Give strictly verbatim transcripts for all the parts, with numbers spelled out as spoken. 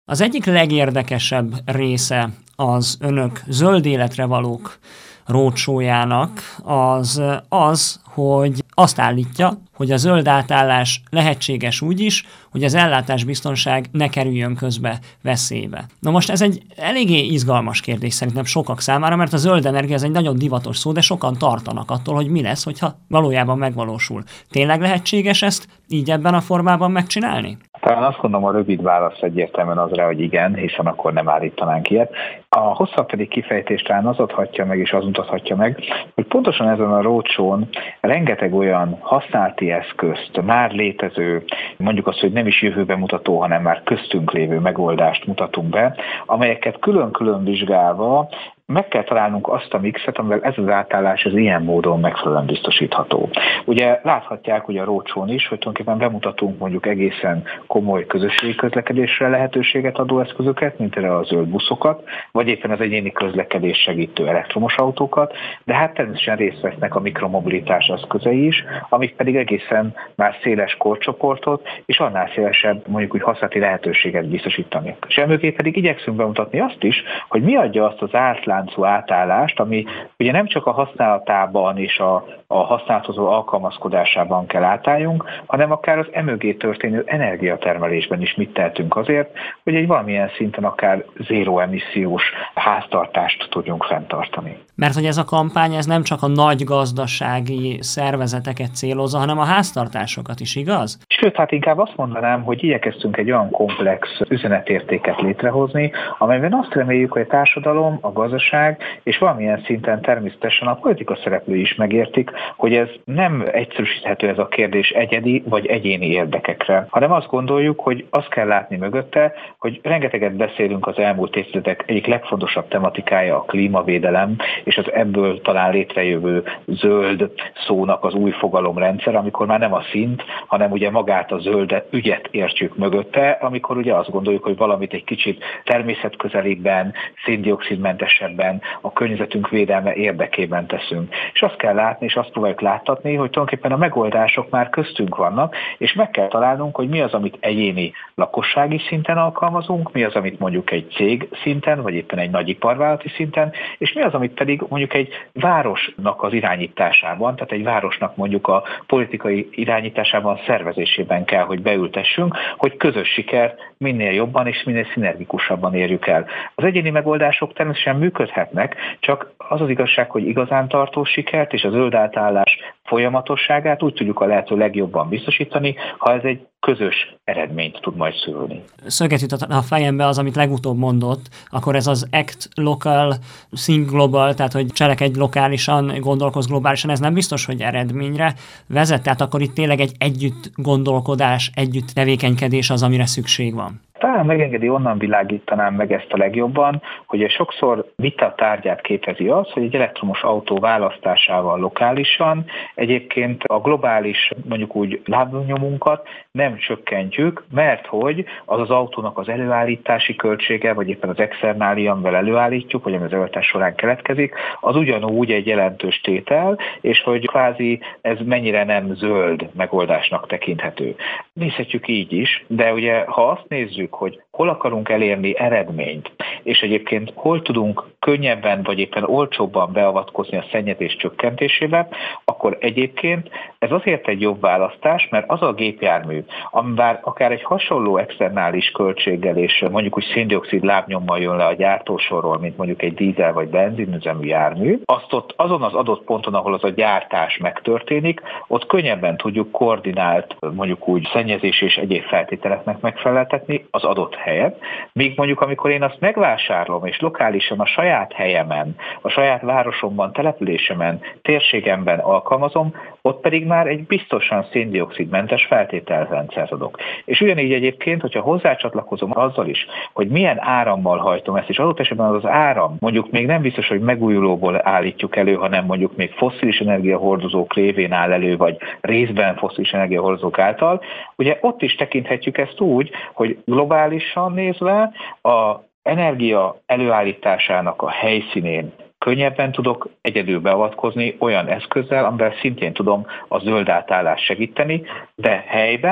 Az egyik legérdekesebb része az önök zöld életre valók roadshow-jának az az, hogy azt állítja, hogy a zöld átállás lehetséges úgy is, hogy az ellátásbiztonság ne kerüljön közbe veszélybe. Na most ez egy eléggé izgalmas kérdés szerintem sokak számára, mert a zöld energia ez egy nagyon divatos szó, de sokan tartanak attól, hogy mi lesz, hogyha valójában megvalósul. Tényleg lehetséges ezt így ebben a formában megcsinálni? Talán azt gondolom, a rövid válasz egyértelműen az rá, hogy igen, hiszen akkor nem állítanánk ilyet. A hosszabb pedig kifejtés talán az adhatja meg, és az mutathatja meg, hogy pontosan ezen a roadshown rengeteg olyan használati eszközt, már létező, mondjuk azt, hogy nem is jövőbe mutató, hanem már köztünk lévő megoldást mutatunk be, amelyeket külön-külön vizsgálva meg kell találnunk azt a mixet, amivel ez az átállás az ilyen módon megfelelően biztosítható. Ugye láthatják ugye a roadshown is, hogy tulajdonképpen bemutatunk mondjuk egészen komoly közösségi közlekedésre lehetőséget adó eszközöket, mint erre a zöld buszokat, vagy éppen az egyéni közlekedés segítő elektromos autókat, de hát természetesen részt vesznek a mikromobilitás eszközei is, amik pedig egészen már széles korcsoportot és annál szélesebb mondjuk úgy használati lehetőséget biztosítani. És emögé pedig igyekszünk bemutatni azt is, hogy mi adja azt az átlátszó átállást, ami ugye nem csak a használatában és a, a használkozó alkalmazkodásában kell átálljunk, hanem akár az emögé történő energiatermelésben is mit tehetünk azért, hogy egy valamilyen szinten akár zéró emissziós háztartást tudjunk fenntartani. Mert hogy ez a kampány ez nem csak a nagy gazdasági szervezeteket célozza, hanem a háztartásokat is, igaz? Sőt, hát inkább azt mondanám, hogy igyekeztünk egy olyan komplex üzenetértéket létrehozni, amelyben azt reméljük, hogy a társadalom, a gazdaság és valamilyen szinten természetesen a politika szereplői is megértik, hogy ez nem egyszerűsíthető ez a kérdés egyedi vagy egyéni érdekekre, hanem azt gondoljuk, hogy azt kell látni mögötte, hogy rengeteget beszélünk az elmúlt évtizedek egyik legfontosabb tematikája a klímavédelem, és az ebből talán létrejövő zöld szónak az új fogalomrendszer, amikor már nem a szint, hanem ugye magát a zöld ügyet értjük mögötte, amikor ugye azt gondoljuk, hogy valamit egy kicsit természetközeliben, széndioxidmentesebben, a környezetünk védelme érdekében teszünk. És azt kell látni, és azt próbáljuk láttatni, hogy tulajdonképpen a megoldások már köztünk vannak, és meg kell találnunk, hogy mi az, amit egyéni lakossági szinten alkalmazunk, mi az, amit mondjuk egy cég szinten, vagy éppen egy nagyiparvállalati szinten, és mi az, amit pedig mondjuk egy városnak az irányításában, tehát egy városnak mondjuk a politikai irányításában, szervezésében kell, hogy beültessünk, hogy közös sikert minél jobban és minél szinergikusabban érjük el. Az egyéni megoldások természetesen működhetnek, csak az az igazság, hogy igazán tartó sikert és a zöld átállás folyamatosságát úgy tudjuk a lehető legjobban biztosítani, ha ez egy közös eredményt tud majd szülni. Szöget jutott a fejembe az, amit legutóbb mondott, akkor ez az act local, think global, tehát hogy cselekedj lokálisan, gondolkozz globálisan, ez nem biztos, hogy eredményre vezet, tehát akkor itt tényleg egy együtt gondolkodás, együtt tevékenykedés az, amire szükség van. Talán megengedi, onnan világítanám meg ezt a legjobban, hogy sokszor vita tárgyát képezi az, hogy egy elektromos autó választásával lokálisan egyébként a globális, mondjuk úgy lábnyomunkat nem csökkentjük, mert hogy az az autónak az előállítási költsége, vagy éppen az externália, amivel előállítjuk, vagy ami az előállítás során keletkezik, az ugyanúgy egy jelentős tétel, és hogy kvázi ez mennyire nem zöld megoldásnak tekinthető. Nézhetjük így is, de ugye ha azt nézzük, hogy hol akarunk elérni eredményt, és egyébként hol tudunk könnyebben vagy éppen olcsóbban beavatkozni a szennyezés csökkentésébe, akkor egyébként ez azért egy jobb választás, mert az a gépjármű, ami bár akár egy hasonló externális költséggel és mondjuk úgy széndioxid lábnyommal jön le a gyártósorról, mint mondjuk egy dízel vagy benzinüzemű jármű, azt ott azon az adott ponton, ahol az a gyártás megtörténik, ott könnyebben tudjuk koordinált mondjuk úgy szennyezés és egyéb feltételeknek megfeleltetni az adott helyet, míg mondjuk amikor én azt megvásárolom és lokálisan a saját helyemen, a saját városomban, településemen, térségemben alkalmazom, ott pedig már egy biztosan széndioxidmentes feltételrendszert adok. És ugyanígy egyébként, hogyha hozzácsatlakozom azzal is, hogy milyen árammal hajtom ezt, és adott esetben az, az áram mondjuk még nem biztos, hogy megújulóból állítjuk elő, hanem mondjuk még fosszilis energiahordozók révén áll elő, vagy részben fosszilis energiahordozók által, ugye ott is tekinthetjük ezt úgy, hogy globálisan nézve a energia előállításának a helyszínén könnyebben tudok egyedül beavatkozni olyan eszközzel, amivel szintén tudom a zöld átállást segíteni, de helyben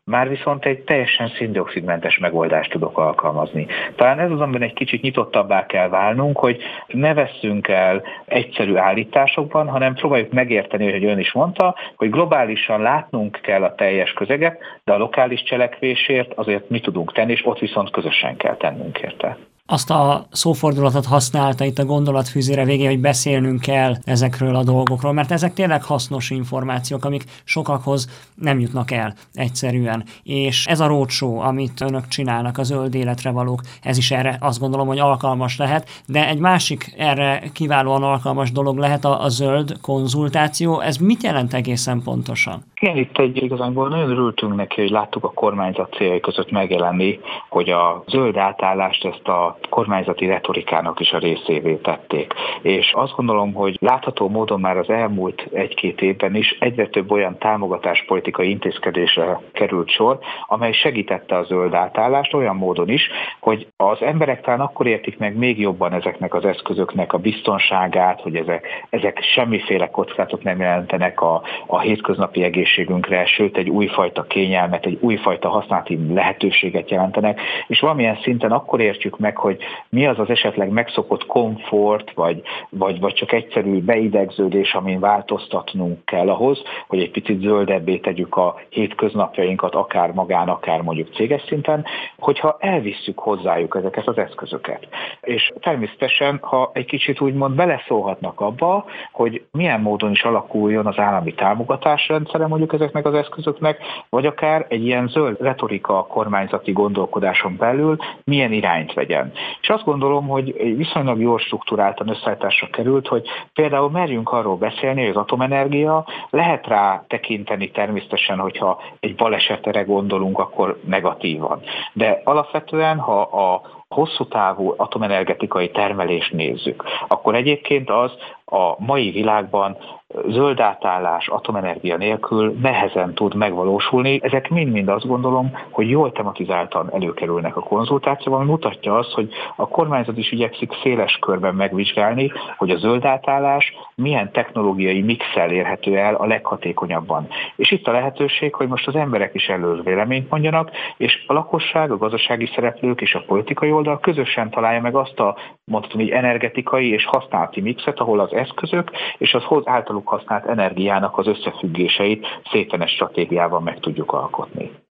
már viszont egy teljesen szén-dioxidmentes megoldást tudok alkalmazni. Talán ez az, amiben egy kicsit nyitottabbá kell válnunk, hogy ne vesszünk el egyszerű állításokban, hanem próbáljuk megérteni, hogy ön is mondta, hogy globálisan látnunk kell a teljes közeget, de a lokális cselekvésért azért mi tudunk tenni, és ott viszont közösen kell tennünk érte. Azt a szófordulatot használta itt a gondolatfűzére végén, hogy beszélnünk kell ezekről a dolgokról, mert ezek tényleg hasznos információk, amik sokakhoz nem jutnak el egyszerűen. És ez a roadshow, amit önök csinálnak, a zöld életre valók, ez is erre azt gondolom, hogy alkalmas lehet, de egy másik erre kiválóan alkalmas dolog lehet a, a zöld konzultáció. Ez mit jelent egészen pontosan? Igen, itt egy igazából nagyon örültünk neki, hogy láttuk a kormányzat céljai között megjelenni, hogy a zöld átállást ezt a kormányzati retorikának is a részévé tették. És azt gondolom, hogy látható módon már az elmúlt egy-két évben is egyre több olyan támogatáspolitikai intézkedésre került sor, amely segítette a zöld átállást olyan módon is, hogy az emberek talán akkor értik meg még jobban ezeknek az eszközöknek a biztonságát, hogy ezek, ezek semmiféle kockázatot nem jelentenek a, a hétköznapi egészségünkre, sőt egy újfajta kényelmet, egy újfajta használati lehetőséget jelentenek, és valamilyen szinten akkor értjük meg, hogy mi az az esetleg megszokott komfort, vagy, vagy, vagy csak egyszerű beidegződés, amin változtatnunk kell ahhoz, hogy egy picit zöldebbé tegyük a hétköznapjainkat, akár magán, akár mondjuk céges szinten, hogyha elvisszük hozzájuk ezeket az eszközöket. És természetesen, ha egy kicsit úgymond beleszólhatnak abba, hogy milyen módon is alakuljon az állami támogatásrendszere mondjuk ezeknek az eszközöknek, vagy akár egy ilyen zöld retorika kormányzati gondolkodáson belül milyen irányt vegyen. És azt gondolom, hogy viszonylag jól struktúráltan összeállításra került, hogy például merjünk arról beszélni, hogy az atomenergia, lehet rá tekinteni természetesen, hogyha egy balesetre gondolunk, akkor negatívan. De alapvetően, ha a hosszú távú atomenergetikai termelést nézzük, akkor egyébként az a mai világban zöld átállás atomenergia nélkül nehezen tud megvalósulni. Ezek mind-mind azt gondolom, hogy jól tematizáltan előkerülnek a konzultációban, ami mutatja azt, hogy a kormányzat is igyekszik széles körben megvizsgálni, hogy a zöld átállás milyen technológiai mixel érhető el a leghatékonyabban. És itt a lehetőség, hogy most az emberek is előre véleményt mondjanak, és a lakosság, a gazdasági szereplők és a politikai oldal közösen találja meg azt a, mondhatom így, energetikai és használati mixet, ahol az eszközök és az általuk használt energiának az összefüggéseit szépen egy stratégiával meg tudjuk alkotni.